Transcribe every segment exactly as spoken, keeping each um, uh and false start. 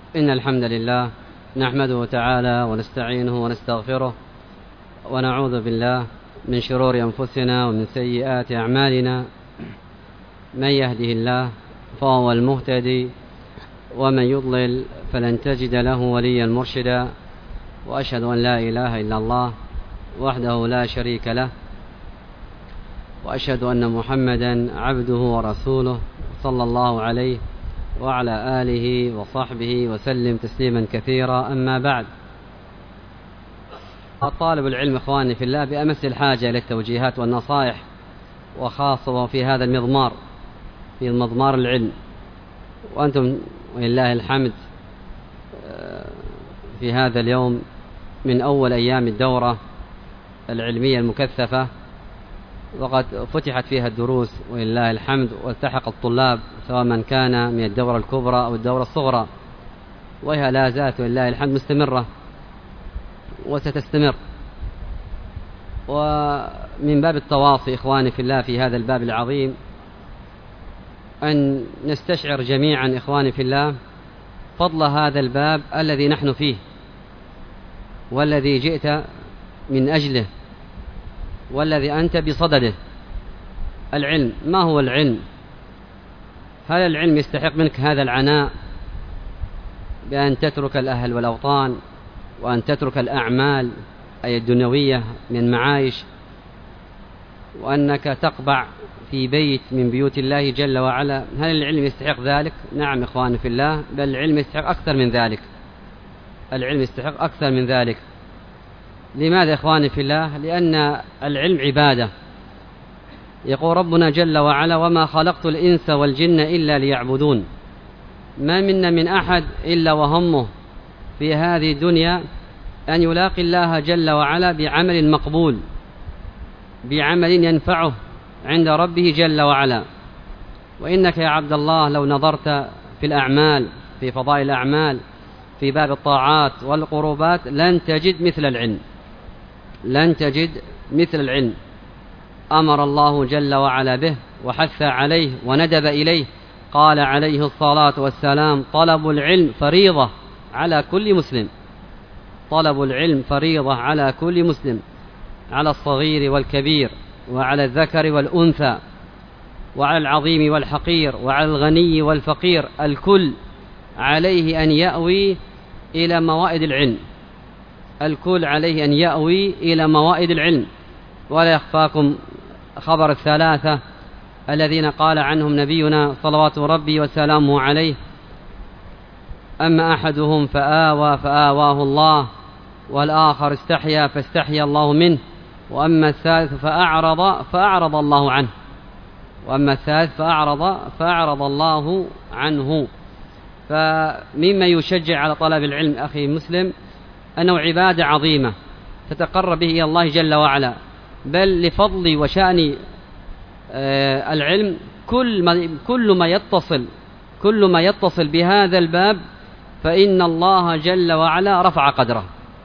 إن الحمد لله نحمده تعالى ونستعينه ونستغفره ونعوذ بالله من شرور أنفسنا ومن سيئات أعمالنا. من يهده الله فهو المهتدي ومن يضلل فلن تجد له وليا مرشدا، وأشهد أن لا إله إلا الله وحده لا شريك له، وأشهد أن محمدا عبده ورسوله صلى الله عليه وعلى آله وصحبه وسلم تسليما كثيرا. أما بعد، طالب العلم إخواني في الله بأمس الحاجة إلى التوجيهات والنصائح، وخاصة في هذا المضمار، في مضمار العلم. وأنتم ولله الحمد في هذا اليوم من أول أيام الدورة العلمية المكثفة، وقد فتحت فيها الدروس ولله الحمد، والتحق الطلاب سواء من كان من الدورة الكبرى أو الدورة الصغرى، وهي لا زالت ولله الحمد مستمرة وستستمر. ومن باب التواصي إخواني في الله في هذا الباب العظيم أن نستشعر جميعا إخواني في الله فضل هذا الباب الذي نحن فيه والذي جئت من أجله والذي أنت بصدده. العلم، ما هو العلم؟ هل العلم يستحق منك هذا العناء بأن تترك الأهل والأوطان وأن تترك الأعمال أي الدنيوية من معايش، وأنك تقبع في بيت من بيوت الله جل وعلا؟ هل العلم يستحق ذلك؟ نعم إخواني في الله، بل العلم يستحق أكثر من ذلك. العلم يستحق أكثر من ذلك. لماذا إخواني في الله؟ لأن العلم عبادة. يقول ربنا جل وعلا: وما خلقت الإنس والجن إلا ليعبدون. ما منا من أحد إلا وهمه في هذه الدنيا أن يلاقي الله جل وعلا بعمل مقبول، بعمل ينفعه عند ربه جل وعلا. وإنك يا عبد الله لو نظرت في الأعمال، في فضائل الأعمال، في باب الطاعات والقربات، لن تجد مثل العلم، لن تجد مثل العلم. أمر الله جل وعلا به وحث عليه وندب إليه. قال عليه الصلاة والسلام: طلب العلم فريضة على كل مسلم. طلب العلم فريضة على كل مسلم، على الصغير والكبير، وعلى الذكر والأنثى، وعلى العظيم والحقير، وعلى الغني والفقير. الكل عليه أن يأوي إلى موائد العلم. الكل عليه أن يأوي إلى موائد العلم. ولا يخفاكم خبر الثلاثة الذين قال عنهم نبينا صلوات ربي وسلامه عليه: أما أحدهم فآوى فآواه الله، والآخر استحيا فاستحيا الله منه، وأما الثالث فأعرض فأعرض الله عنه. وأما الثالث فأعرض فأعرض الله عنه. فمما يشجع على طلب العلم أخي المسلم أنه عبادة عظيمة تتقرب به إلى الله جل وعلا. بل لفضل وشأن العلم كل ما كل ما يتصل كل ما يتصل بهذا الباب فإن الله جل وعلا رفع قدره.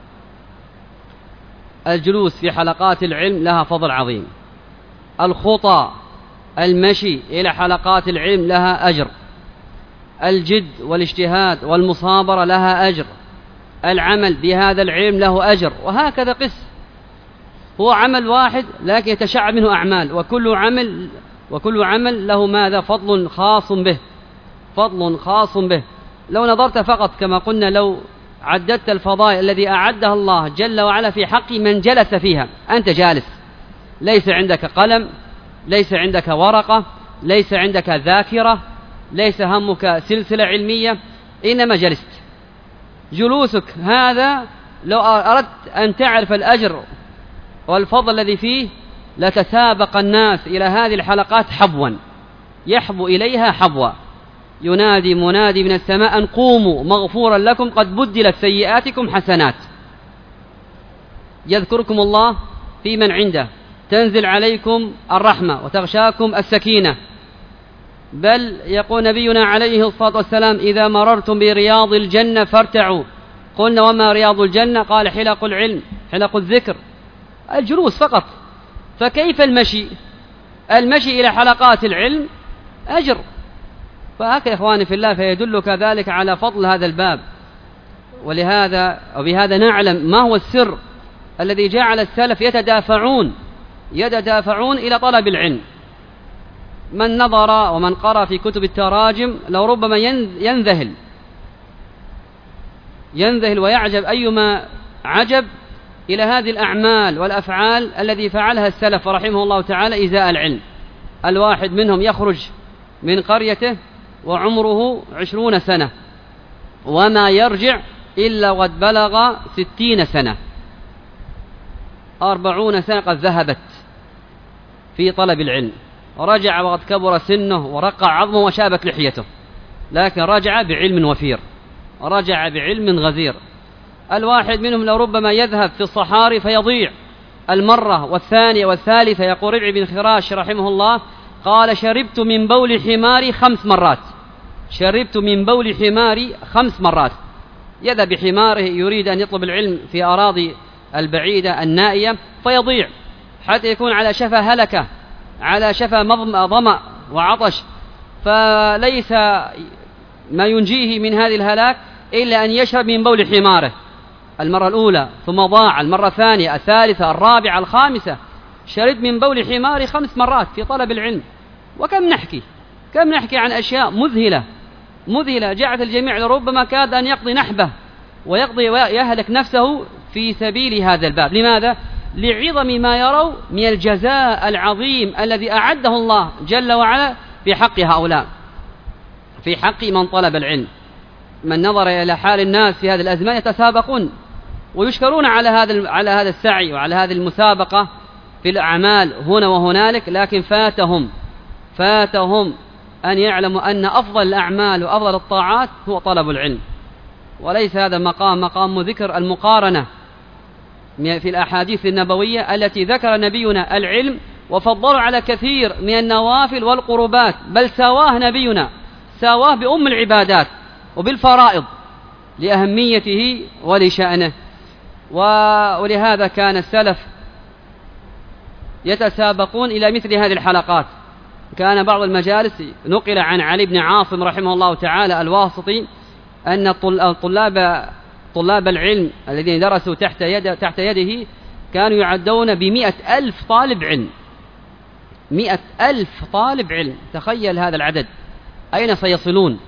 الجلوس في حلقات العلم لها فضل عظيم. الخطى، المشي إلى حلقات العلم لها أجر. الجد والاجتهاد والمصابرة لها أجر. العمل بهذا العلم له أجر. وهكذا قس، هو عمل واحد لكن يتشعب منه أعمال، وكل عمل وكل عمل له ماذا؟ فضل خاص به، فضل خاص به. لو نظرت فقط كما قلنا، لو عددت الفضائل الذي أعدها الله جل وعلا في حق من جلس فيها. أنت جالس، ليس عندك قلم، ليس عندك ورقة، ليس عندك ذاكرة، ليس همك سلسلة علمية، إنما جلست. جلوسك هذا لو أردت أن تعرف الأجر والفضل الذي فيه لتسابق الناس إلى هذه الحلقات حبوا، يحبو إليها حبوا. ينادي منادي من السماء: أن قوموا مغفورا لكم قد بدلت سيئاتكم حسنات. يذكركم الله في من عنده، تنزل عليكم الرحمة وتغشاكم السكينة. بل يقول نبينا عليه الصلاة والسلام: إذا مررتم برياض الجنة فارتعوا. قلنا: وما رياض الجنة؟ قال: حلق العلم، حلق الذكر، الجلوس فقط. فكيف المشي؟ المشي إلى حلقات العلم أجر. فهكذا إخواني في الله، فيدلك ذلك على فضل هذا الباب. ولهذا وبهذا نعلم ما هو السر الذي جعل السلف يتدافعون يتدافعون إلى طلب العلم. من نظر ومن قرأ في كتب التراجم لو ربما ينذهل ينذهل ويعجب أيما عجب إلى هذه الأعمال والأفعال الذي فعلها السلف رحمه الله تعالى إزاء العلم. الواحد منهم يخرج من قريته وعمره عشرون سنة وما يرجع إلا قد بلغ ستين سنة، أربعون سنة قد ذهبت في طلب العلم، رجع وقد كبر سنه ورقع عظمه وشابت لحيته، لكن رجع بعلم وفير، رجع بعلم غزير. الواحد منهم لربما يذهب في الصحاري فيضيع المرة والثانية والثالثة. يقول ربعي بن خراش رحمه الله قال شربت من بول حماري خمس مرات شربت من بول حماري خمس مرات. يذهب بحماره يريد أن يطلب العلم في أراضي البعيدة النائية فيضيع حتى يكون على شفا هلكة، على شفا ظمأ وعطش، فليس ما ينجيه من هذه الهلاك إلا أن يشرب من بول حماره المرة الأولى، ثم ضاع المرة الثانية الثالثة الرابعة الخامسة. شرب من بول حماري خمس مرات في طلب العلم. وكم نحكي كم نحكي عن أشياء مذهلة مذهلة جعلت الجميع لربما كاد أن يقضي نحبه ويقضي ويهلك نفسه في سبيل هذا الباب. لماذا؟ لعظم ما يروا من الجزاء العظيم الذي أعده الله جل وعلا في حق هؤلاء، في حق من طلب العلم. من نظر إلى حال الناس في هذه الأزمان يتسابقون ويشكرون على هذا على هذا السعي وعلى هذه المسابقة في الأعمال هنا وهنالك، لكن فاتهم فاتهم أن يعلموا أن أفضل الأعمال وأفضل الطاعات هو طلب العلم. وليس هذا مقام مقام ذكر المقارنة في الأحاديث النبوية التي ذكر نبينا العلم وفضل على كثير من النوافل والقربات، بل سواه نبينا سواه بأم العبادات وبالفرائض لأهميته ولشأنه. ولهذا كان السلف يتسابقون إلى مثل هذه الحلقات. كان بعض المجالس نقل عن علي بن عاصم رحمه الله تعالى الواسطي أن طلاب طلاب العلم الذين درسوا تحت يد تحت يده كانوا يعدون بمئة ألف طالب علم. مئة ألف طالب علم، تخيل هذا العدد أين سيصلون؟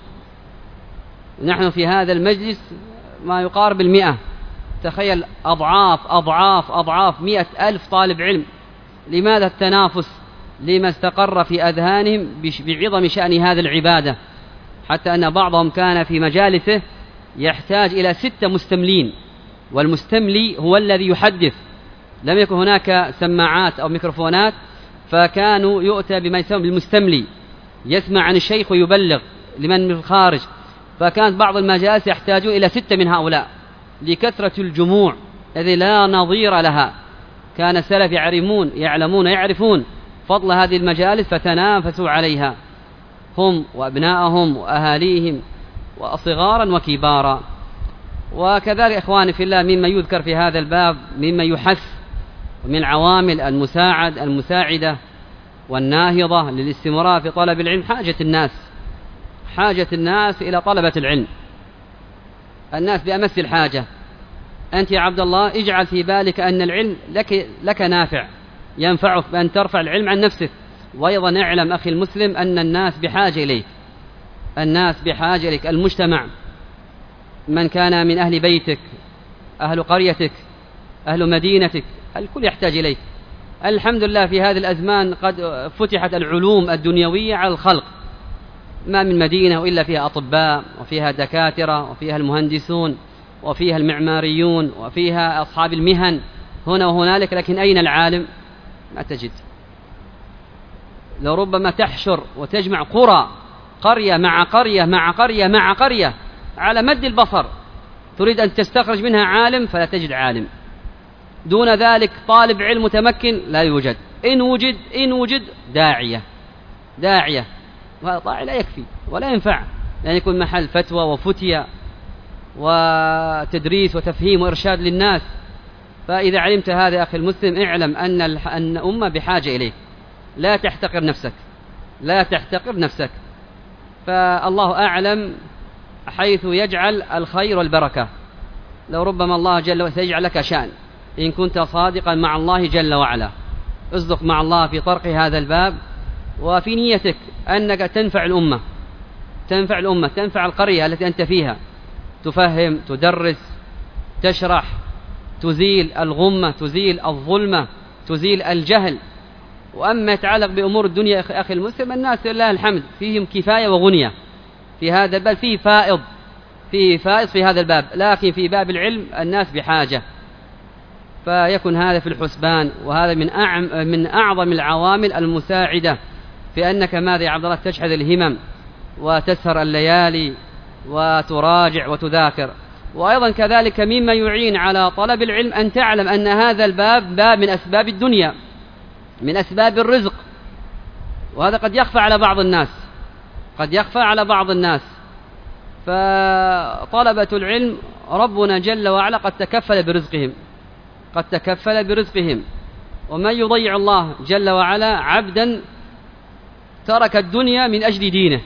نحن في هذا المجلس ما يقارب المئة، تخيل أضعاف أضعاف أضعاف مئة ألف طالب علم. لماذا التنافس؟ لما استقر في أذهانهم بعظم شأن هذه العبادة، حتى أن بعضهم كان في مجالسه يحتاج إلى ستة مستملين، والمستملي هو الذي يحدث. لم يكن هناك سماعات أو ميكروفونات، فكانوا يؤتى بما يسمى بالمستملي، يسمع عن الشيخ ويبلغ لمن من الخارج. فكانت بعض المجالس يحتاجون إلى ستة من هؤلاء لكثرة الجموع الذي لا نظير لها. كان السلف يعلمون يعلمون يعرفون فضل هذه المجالس فتنافسوا عليها هم وأبناءهم وأهاليهم وصغارا وكبارا. وكذلك إخواني في الله مما يذكر في هذا الباب مما يحث من عوامل المساعد المساعدة والناهضة للاستمرار في طلب العلم حاجة الناس حاجة الناس إلى طلبة العلم. الناس بأمس الحاجة. أنت يا عبد الله اجعل في بالك أن العلم لك, لك نافع ينفعك بأن ترفع العلم عن نفسك، وأيضا اعلم أخي المسلم أن الناس بحاجة إليك الناس بحاجة إليك. المجتمع من كان من أهل بيتك، أهل قريتك، أهل مدينتك، الكل يحتاج إليك. الحمد لله في هذه الأزمان قد فتحت العلوم الدنيوية على الخلق، ما من مدينة إلا فيها أطباء وفيها دكاترة وفيها المهندسون وفيها المعماريون وفيها أصحاب المهن هنا وهنالك، لكن أين العالم؟ ما تجد. لو ربما تحشر وتجمع قرى قرية مع قرية مع قرية مع قرية على مد البصر تريد أن تستخرج منها عالم فلا تجد عالم. دون ذلك طالب علم متمكن لا يوجد. إن وجد إن وجد داعية داعية وهذا طاعي لا يكفي ولا ينفع، لأن يكون محل فتوى وفتية وتدريس وتفهيم وإرشاد للناس. فإذا علمت هذا أخي المسلم اعلم أن أن أمة بحاجة إليك. لا تحتقر نفسك لا تحتقر نفسك فالله أعلم حيث يجعل الخير والبركة. لو ربما الله جل وعلا سيجعل لك شأن إن كنت صادقا مع الله جل وعلا. اصدق مع الله في طرق هذا الباب وفي نيتك أنك تنفع الأمة، تنفع الأمة، تنفع القرية التي أنت فيها، تفهم، تدرس، تشرح، تزيل الغمة، تزيل الظلمة، تزيل الجهل. وأما يتعلق بأمور الدنيا أخي المسلم، الناس لله الحمد فيهم كفاية وغنية في هذا الباب، فيه فائض، فيه فائض في هذا الباب، لكن في باب العلم الناس بحاجة. فيكن هذا في الحسبان، وهذا من أعم من أعظم العوامل المساعدة في أنك ماذا يا عبد الله تشحذ الهمم وتسهر الليالي وتراجع وتذاكر. وأيضا كذلك مما يعين على طلب العلم أن تعلم أن هذا الباب باب من أسباب الدنيا، من أسباب الرزق، وهذا قد يخفى على بعض الناس، قد يخفى على بعض الناس. فطلبة العلم ربنا جل وعلا قد تكفل برزقهم، قد تكفل برزقهم. ومن يضيع الله جل وعلا عبدا ترك الدنيا من أجل دينه،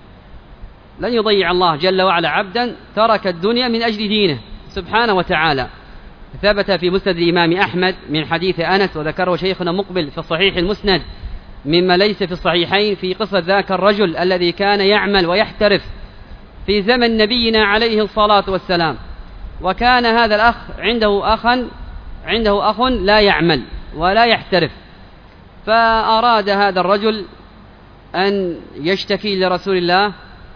لن يضيع الله جل وعلا عبدا ترك الدنيا من أجل دينه سبحانه وتعالى. ثبت في مسند الإمام أحمد من حديث أنس، وذكره شيخنا مقبل في الصحيح المسند مما ليس في الصحيحين، في قصة ذاك الرجل الذي كان يعمل ويحترف في زمن نبينا عليه الصلاة والسلام. وكان هذا الأخ عنده أخا عنده أخ لا يعمل ولا يحترف، فأراد هذا الرجل أن يشتكي لرسول الله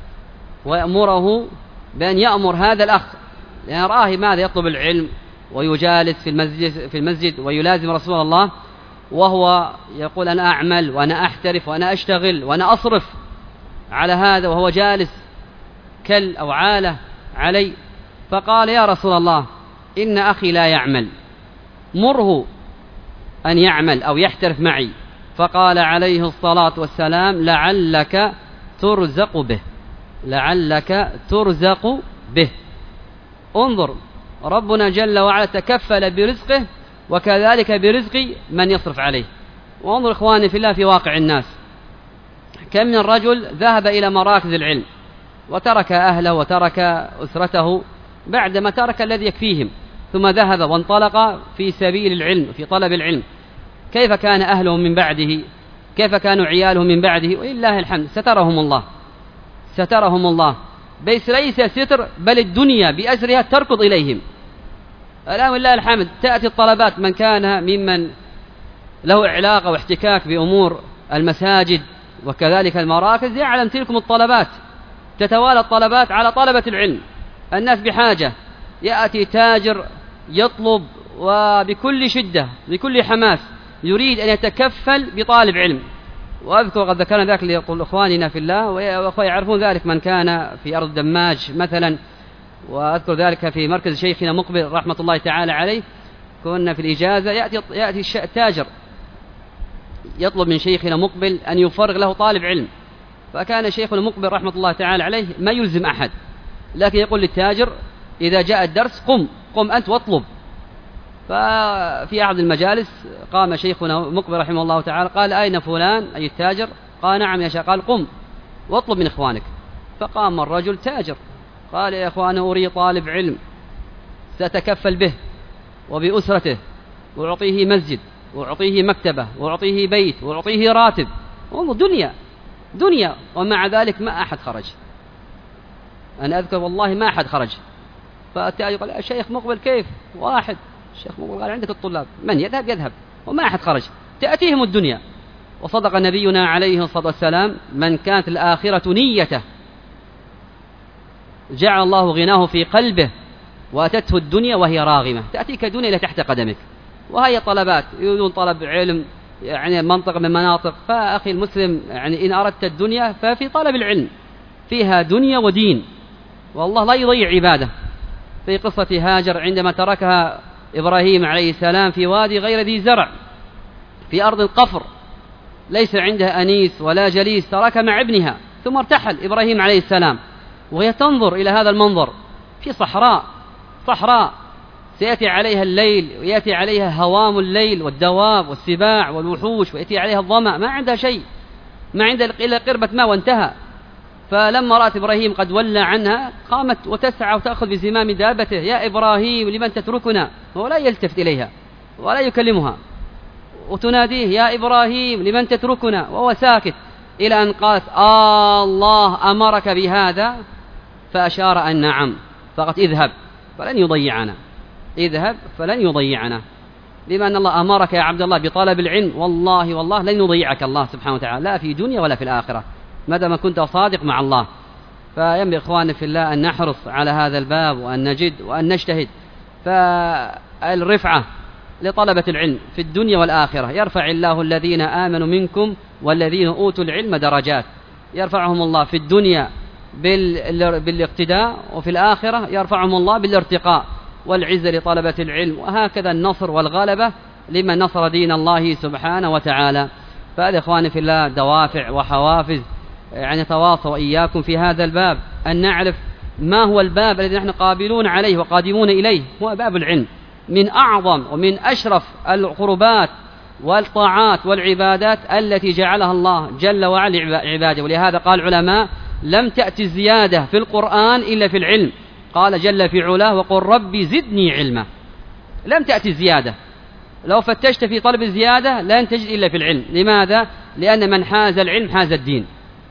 ويأمره بأن يأمر هذا الأخ، لأن رآه ماذا يطلب العلم ويجالس في المسجد, في المسجد ويلازم رسول الله، وهو يقول أنا أعمل وأنا أحترف وأنا أشتغل وأنا أصرف على هذا، وهو جالس كل أو عالة علي. فقال يا رسول الله إن أخي لا يعمل، مره أن يعمل أو يحترف معي. فقال عليه الصلاة والسلام لعلك ترزق به، لعلك ترزق به. انظر، ربنا جل وعلا تكفل برزقه وكذلك برزق من يصرف عليه. وانظر إخواني في الله في واقع الناس، كم من رجل ذهب إلى مراكز العلم وترك أهله وترك أسرته بعدما ترك الذي يكفيهم، ثم ذهب وانطلق في سبيل العلم في طلب العلم. كيف كان أهله من بعده؟ كيف كانوا عياله من بعده؟ ولله الحمد سترهم الله، سترهم الله. بس ليس ستر بل الدنيا بأسرها تركض إليهم الآن ولله الحمد. تأتي الطلبات من كان ممن له علاقة واحتكاك بأمور المساجد وكذلك المراكز يعلم تلكم الطلبات، تتوالى الطلبات على طلبة العلم، الناس بحاجة. يأتي تاجر يطلب وبكل شدة بكل حماس يريد أن يتكفل بطالب علم. وأذكر قد ذكرنا ذلك لإخواننا في الله وأخوة يعرفون ذلك من كان في أرض دماج مثلا، وأذكر ذلك في مركز شيخنا مقبل رحمة الله تعالى عليه. كنا في الإجازة يأتي, يأتي التاجر يطلب من شيخنا مقبل أن يفرغ له طالب علم، فكان شيخنا مقبل رحمة الله تعالى عليه ما يلزم أحد، لكن يقول للتاجر إذا جاء الدرس قم قم أنت واطلب. ففي أحد المجالس قام شيخنا مقبل رحمه الله تعالى قال أين فلان أي التاجر؟ قال نعم يا شيخ. قال قم واطلب من إخوانك. فقام الرجل تاجر قال يا إخوان أريد طالب علم سأتكفل به وبأسرته وأعطيه مسجد وأعطيه مكتبة وأعطيه بيت وأعطيه راتب، دنيا دنيا، ومع ذلك ما أحد خرج. أنا أذكر والله ما أحد خرج. فالتاجر قال يا شيخ مقبل كيف؟ واحد. الشيخ مقبل قال عندك الطلاب من يذهب يذهب، وما أحد خرج، تأتيهم الدنيا. وصدق نبينا عليه الصلاة والسلام من كانت الآخرة نيته جعل الله غناه في قلبه وأتته الدنيا وهي راغمة. تأتيك الدنيا إلى تحت قدمك، وهي طلبات يريدون طلب علم يعني منطقة من مناطق. فأخي المسلم يعني إن أردت الدنيا ففي طلب العلم فيها دنيا ودين، والله لا يضيع عباده. في قصة هاجر عندما تركها إبراهيم عليه السلام في وادي غير ذي زرع في أرض القفر ليس عندها أنيس ولا جليس، ترك مع ابنها ثم ارتحل إبراهيم عليه السلام وهي تنظر إلى هذا المنظر في صحراء صحراء سيأتي عليها الليل ويأتي عليها هوام الليل والدواب والسباع والوحوش ويأتي عليها الظمأ، ما عندها شيء، ما عندها إلا قربة ماء وانتهى. فلما رأت إبراهيم قد ولى عنها قامت وتسعى وتأخذ بزمام دابته: يا إبراهيم لمن تتركنا؟ هو لا يلتفت إليها ولا يكلمها، وتناديه: يا إبراهيم لمن تتركنا؟ وهو ساكت، إلى أن قالت: آه الله أمرك بهذا؟ فأشار أن نعم، فقالت: اذهب فلن يضيعنا، اذهب فلن يضيعنا، بما أن الله أمرك يا عبد الله بطلب العلم، والله والله لن يضيعك الله سبحانه وتعالى، لا في دنيا ولا في الآخرة، ما دام كنت صادق مع الله. فينبغي إخواني في الله أن نحرص على هذا الباب، وأن نجد وأن نجتهد. فالرفعة لطلبة العلم في الدنيا والآخرة: يرفع الله الذين آمنوا منكم والذين أوتوا العلم درجات، يرفعهم الله في الدنيا بالاقتداء، وفي الآخرة يرفعهم الله بالارتقاء والعزة لطلبة العلم، وهكذا النصر والغلبة لمن نصر دين الله سبحانه وتعالى. فهذا إخواني في الله دوافع وحوافز، يعني تواصوا إياكم في هذا الباب أن نعرف ما هو الباب الذي نحن قابلون عليه وقادمون إليه، هو باب العلم، من أعظم ومن أشرف القربات والطاعات والعبادات التي جعلها الله جل وعلا عباده. ولهذا قال العلماء: لم تأتي الزيادة في القرآن إلا في العلم، قال جل في علاه: وقل ربي زدني علما. لم تأتي الزيادة، لو فتشت في طلب الزيادة لن تجد إلا في العلم. لماذا؟ لأن من حاز العلم حاز الدين،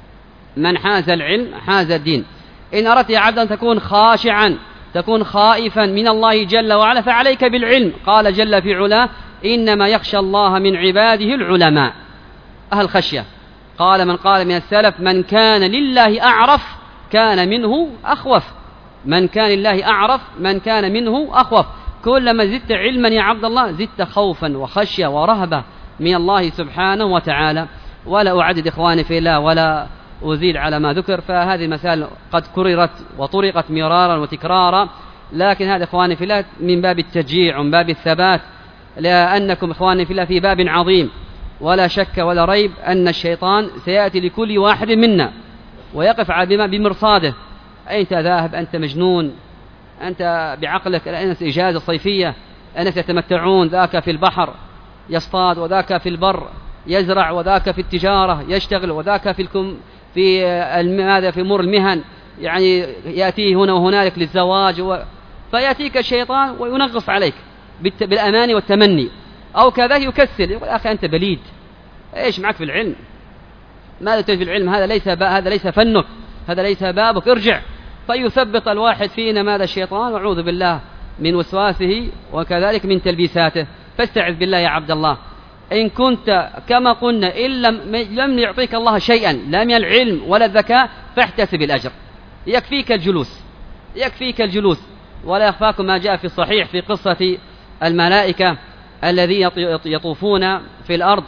من حاز العلم حاز الدين. إن أردت يا عبد أن تكون خاشعا، تكون خائفا من الله جل وعلا، فعليك بالعلم. قال جل في علاه: إنما يخشى الله من عباده العلماء، أهل خشية. قال من قال من السلف: من كان لله أعرف كان منه أخوف، من كان لله أعرف من كان منه أخوف. كلما زدت علما يا عبد الله زدت خوفا وخشية ورهبة من الله سبحانه وتعالى. ولا أعدد إخواني في الله ولا أزيد على ما ذكر، فهذه المسائل قد كررت وطرقت مرارا وتكرارا، لكن هذا إخواني في الله من باب التشجيع ومن باب الثبات، لأنكم إخواني في الله في باب عظيم، ولا شك ولا ريب أن الشيطان سيأتي لكل واحد منا ويقف على بمرصاده: أنت ذاهب، أنت مجنون، أنت بعقلك، الناس إجازة صيفية، الناس يتمتعون، ذاك في البحر يصطاد، وذاك في البر يزرع، وذاك في التجارة يشتغل، وذاك في الكم في ماذا في أمور المهن، يعني يأتيه هنا وهنالك للزواج و... فيأتيك الشيطان وينغص عليك بالأمان والتمني، أو كذا يكسل، يقول: أخي أنت بليد، إيش معك في العلم؟ ماذا تريد في العلم؟ هذا ليس با... هذا ليس فنك، هذا ليس بابك، ارجع. فيثبط الواحد فينا ماذا الشيطان، وأعوذ بالله من وسواسه وكذلك من تلبيساته. فاستعذ بالله يا عبد الله. إن كنت كما قلنا إن لم, لم يعطيك الله شيئا، لا من العلم ولا الذكاء، فاحتسب الأجر، يكفيك الجلوس، يكفيك الجلوس. ولا يخفاكم ما جاء في الصحيح في قصة الملائكة الذين يطوفون في الأرض،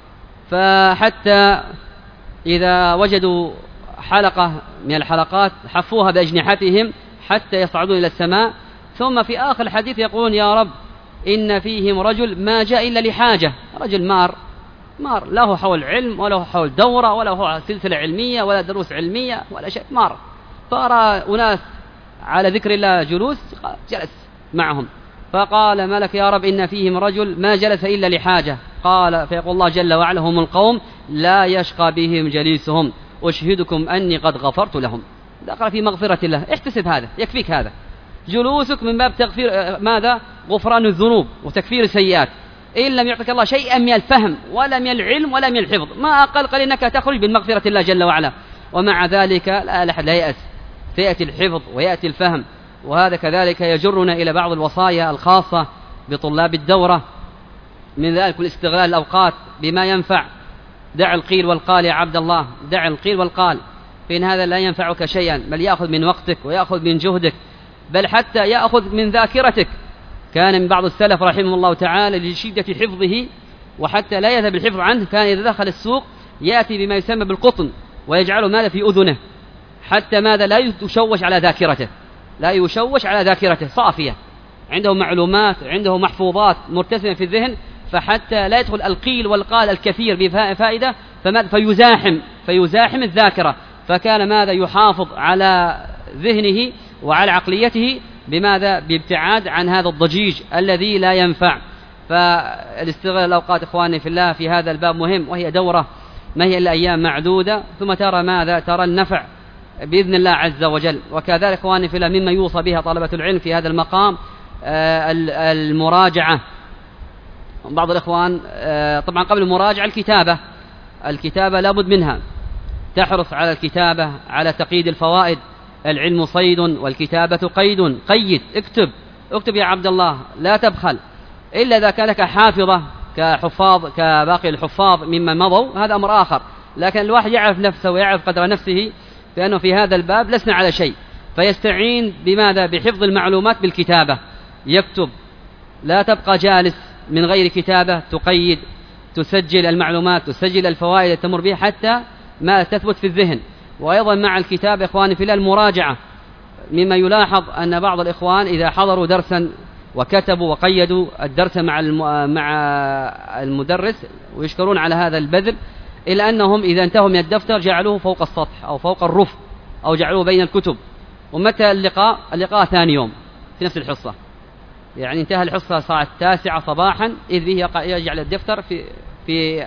فحتى إذا وجدوا حلقة من الحلقات حفوها بأجنحتهم حتى يصعدون إلى السماء، ثم في آخر الحديث يقولون: يا رب إن فيهم رجل ما جاء إلا لحاجة، رجل مار مار، لا هو حول علم ولا هو حول دورة ولا هو سلسلة علمية ولا دروس علمية ولا شيء، مار. فأرى أناس على ذكر الله جلوس، جلس معهم، فقال ملك: يا رب إن فيهم رجل ما جلس إلا لحاجة. قال فيقول الله جل وعلا: هم القوم لا يشقى بهم جليسهم، أشهدكم أني قد غفرت لهم. دخل في مغفرة الله، احتسب هذا، يكفيك هذا جلوسك من باب تغفير ماذا؟ غفران الذنوب وتكفير السيئات. إن لم يعطيك الله شيئا من الفهم ولا من العلم ولا من الحفظ، ما أقل قال إنك تخرج بالمغفرة الله جل وعلا. ومع ذلك لا أحد لا يأس، سيأتي الحفظ ويأتي الفهم. وهذا كذلك يجرنا إلى بعض الوصايا الخاصة بطلاب الدورة، من ذلك الاستغلال الأوقات بما ينفع. دع القيل والقال يا عبد الله، دع القيل والقال، فإن هذا لا ينفعك شيئا، بل يأخذ من وقتك ويأخذ من جهدك، بل حتى يأخذ من ذاكرتك. كان من بعض السلف رحمه الله تعالى لشدة حفظه، وحتى لا يذهب الحفظ عنه، كان إذا دخل السوق يأتي بما يسمى بالقطن ويجعله ماذا في أذنه، حتى ماذا لا يشوش على ذاكرته، لا يشوش على ذاكرته، صافية، عنده معلومات، عنده محفوظات مرتسمة في الذهن، فحتى لا يدخل القيل والقال الكثير بفائدة فيزاحم فيزاحم الذاكرة. فكان ماذا يحافظ على ذهنه وعلى عقليته بماذا؟ بابتعاد عن هذا الضجيج الذي لا ينفع. فالاستغلال الأوقات إخواني في الله في هذا الباب مهم، وهي دورة ما هي إلا أيام معدودة، ثم ترى ماذا؟ ترى النفع بإذن الله عز وجل. وكذلك إخواني في الله مما يوصى بها طلبة العلم في هذا المقام المراجعة. بعض الإخوان طبعا قبل المراجعة الكتابة الكتابة لابد منها، تحرص على الكتابة على تقييد الفوائد. العلم صيد والكتابة قيد، قيد، اكتب اكتب يا عبد الله، لا تبخل، إلا إذا كان لك حافظة كحفاظ كباقي الحفاظ ممن مضوا، هذا أمر آخر. لكن الواحد يعرف نفسه ويعرف قدر نفسه فإنه في هذا الباب لسنا على شيء، فيستعين بماذا؟ بحفظ المعلومات بالكتابة، يكتب، لا تبقى جالس من غير كتابة، تقيد، تسجل المعلومات، تسجل الفوائد تمر بها حتى ما تثبت في الذهن. وأيضا مع الكتاب إخواني في الله المراجعة. مما يلاحظ أن بعض الإخوان إذا حضروا درسا وكتبوا وقيدوا الدرس مع مع المدرس ويشكرون على هذا البذل، إلا أنهم إذا انتهوا من الدفتر جعلوه فوق السطح أو فوق الرف أو جعلوه بين الكتب. ومتى اللقاء؟ اللقاء ثاني يوم في نفس الحصة، يعني انتهى الحصة الساعة التاسعة صباحا إذ به يجعل الدفتر في في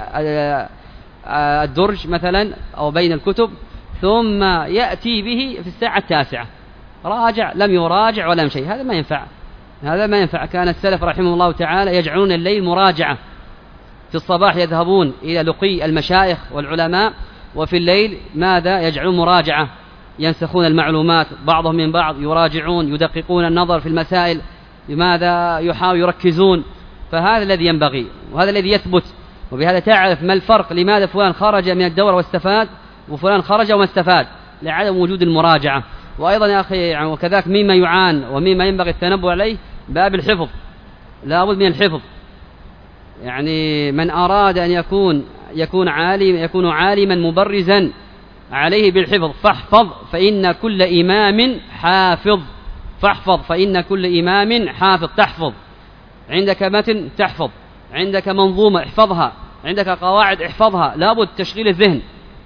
الدرج مثلا أو بين الكتب، ثم يأتي به في الساعة التاسعة راجع، لم يراجع ولم شيء. هذا ما ينفع، هذا ما ينفع. كان السلف رحمه الله تعالى يجعلون الليل مراجعة، في الصباح يذهبون إلى لقي المشايخ والعلماء، وفي الليل ماذا؟ يجعلون مراجعة، ينسخون المعلومات بعضهم من بعض، يراجعون، يدققون النظر في المسائل، لماذا يحاول يركزون. فهذا الذي ينبغي وهذا الذي يثبت، وبهذا تعرف ما الفرق، لماذا فلان خرج من الدورة واستفاد وفلان خرج وما استفاد، لعدم وجود المراجعة. وأيضا يا أخي يعني وكذلك مما يعان ومما ينبغي التنبؤ عليه باب الحفظ، لا بد من الحفظ. يعني من أراد أن يكون يكون عالم يكون عالما مبرزا عليه بالحفظ. فاحفظ فإن كل إمام حافظ، فاحفظ فإن كل إمام حافظ. تحفظ، عندك متن تحفظ، عندك منظومة احفظها، عندك قواعد احفظها. لابد تشغيل الذهن،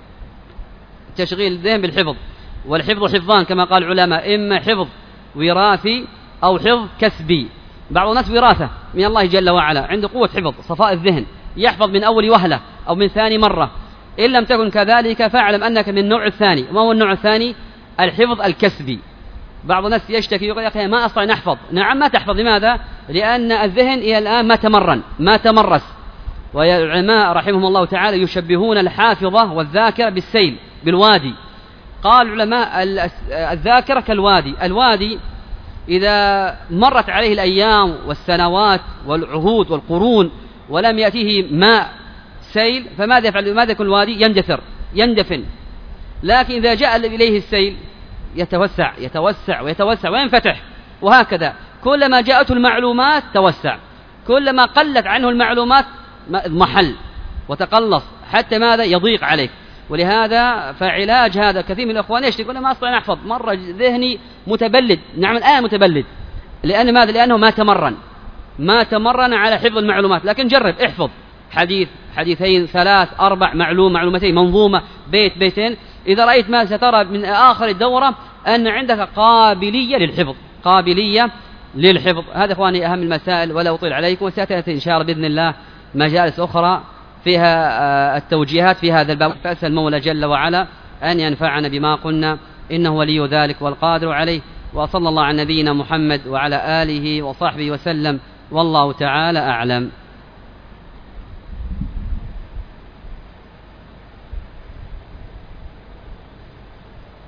تشغيل الذهن بالحفظ. والحفظ حفظان كما قال العلماء، إما حفظ وراثي أو حفظ كسبي. بعض الناس وراثة من الله جل وعلا، عنده قوة حفظ صفاء الذهن، يحفظ من أول وهلة أو من ثاني مرة. إن لم تكن كذلك فاعلم أنك من النوع الثاني. ما هو النوع الثاني؟ الحفظ الكسبي. بعض الناس يشتكي يقول يا أخي ما أستطيع نحفظ. نعم ما تحفظ، لماذا؟ لأن الذهن إلى الآن ما تمرن ما تمرس. والعلماء رحمهم الله تعالى يشبهون الحافظة والذاكرة بالسيل بالوادي. قال العلماء الذاكرة كالوادي، الوادي إذا مرت عليه الأيام والسنوات والعهود والقرون ولم يأتيه ماء سيل فماذا يفعل؟ ماذا يكون الوادي؟ يندثر يندفن. لكن إذا جاء إليه السيل يتوسع يتوسع ويتوسع وينفتح. وهكذا كلما جاءته المعلومات توسع، كلما قلت عنه المعلومات محل وتقلص حتى ماذا؟ يضيق عليك. ولهذا فعلاج هذا كثير من الأخوان يشتكي يقول ما أستطيع أحفظ، مرة ذهني متبلد. نعم الآن متبلد، لأن ماذا؟ لأنه ما تمرن ما تمرن على حفظ المعلومات. لكن جرب احفظ حديث حديثين ثلاث أربع معلوم معلومتين منظومة بيت بيتين. إذا رأيت ما سترى من آخر الدورة أن عندك قابلية للحفظ قابلية للحفظ. هذا إخواني أهم المسائل، ولا أطيل عليكم. وستأتي إن شاء الله بإذن الله مجالس أخرى فيها التوجيهات في هذا الباب. فأسأل المولى جل وعلا أن ينفعنا بما قلنا، إنه ولي ذلك والقادر عليه. وصلى الله على نبينا محمد وعلى آله وصحبه وسلم، والله تعالى أعلم.